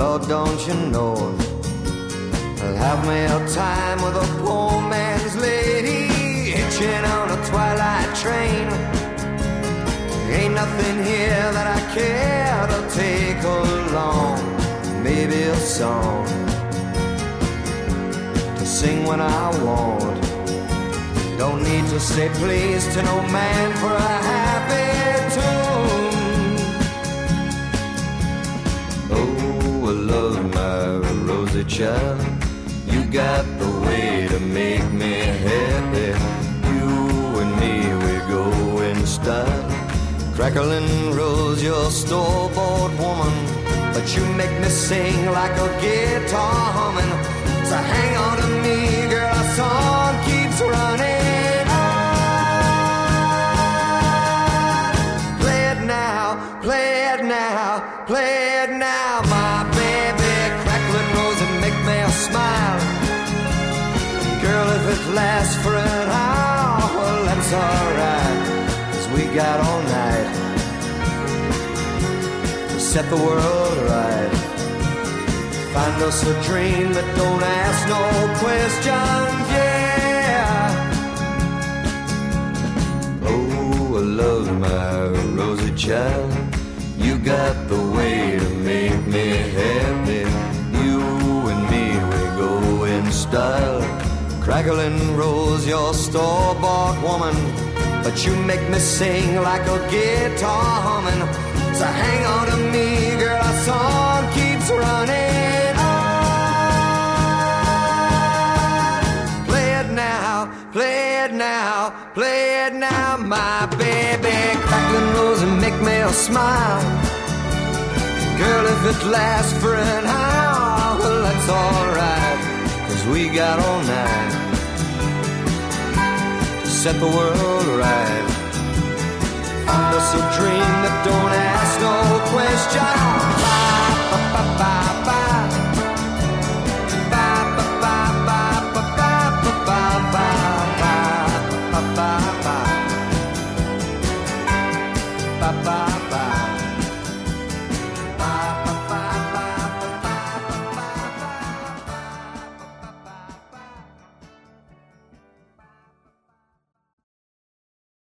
Lord, don't you know I'll have me a time with a poor man's lady, hitching on a twilight train. Ain't nothing here that I care to take along. Maybe a song to sing when I want. Don't need to say please to no man for a happy tune. Oh, I love my rosy child. You got the way to make me happy. You and me, we go in style. Crackling rose, you're store-bought woman, but you make me sing like a guitar humming. So hang on to me, girl, our song keeps running on. Play it now, play it now, play it now, my baby. Crackling rose and make me smile. Girl, if it lasts for an hour, well, that's alright, 'cause we got all night to set the world right. Find us a dream that don't ask no questions, yeah. Oh, I love my rosy child. You got the way to make me happy. You and me, we go in style. Crackling rose, you're store-bought woman, but you make me sing like a guitar humming. So hang on to me, girl, our song keeps running on. Play it now, play it now, play it now, my baby. Crackling rose and make me smile. Girl, if it lasts for an hour, well, that's alright, 'cause we got all night to set the world right. Find us a dream that don't ask no questions.